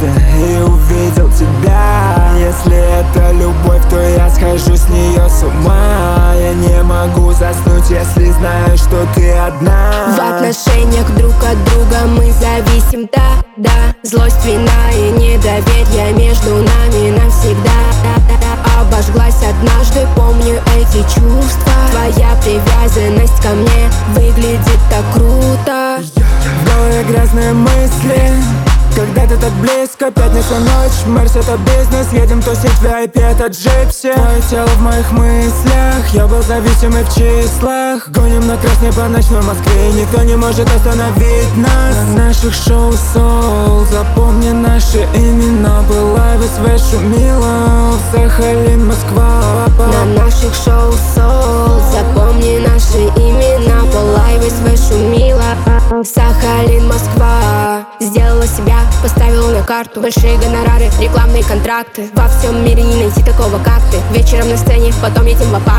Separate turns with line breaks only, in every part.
звезды и увидел тебя. Если это любовь, то я схожу с нее с ума. Я не могу заснуть, если знаю, что ты одна.
В отношениях друг от друга мы зависим, да. Злость, вина и недоверие между нами навсегда. Обожглась однажды, помню эти чувства. Твоя привязанность ко мне выглядит так круто.
В голове грязные мысли, когда ты так близко. Пятница ночь, Мерс это бизнес. Едем тусить VIP, это джипси. Твое тело в моих мыслях, я был зависимый в числах. Гоним на красный по ночной Москве, никто не может остановить нас. На наших шоу Soul, запомни наши имена. Была ВСВ шумела, Сахалин, Москва.
На наших шоу Soul, запомни наши имена. Полай ВСВ шумила, Сахалин, Москва. Сделала себя, поставила на карту. Большие гонорары, рекламные контракты. Во всем мире не найти такого, как ты. Вечером на сцене, потом едем в апарт.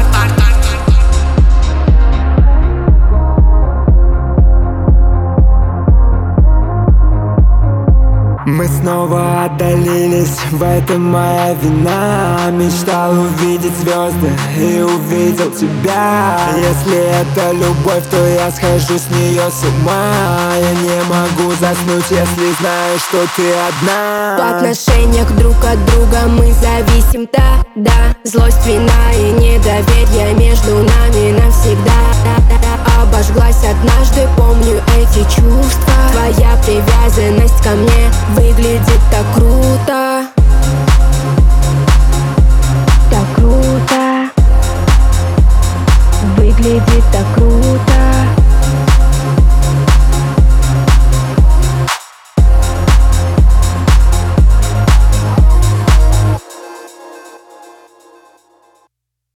Мы снова отдалились, в этом моя вина. Мечтал увидеть звезды и увидел тебя. Если это любовь, то я схожу с нее с ума. Я не могу заснуть, если знаю, что ты одна.
В отношениях друг от друга мы зависим, да. Злость, вина и недоверие между нами навсегда. Обожглась однажды, помню эти чувства. Твоя привязанность ко мне выглядит так круто.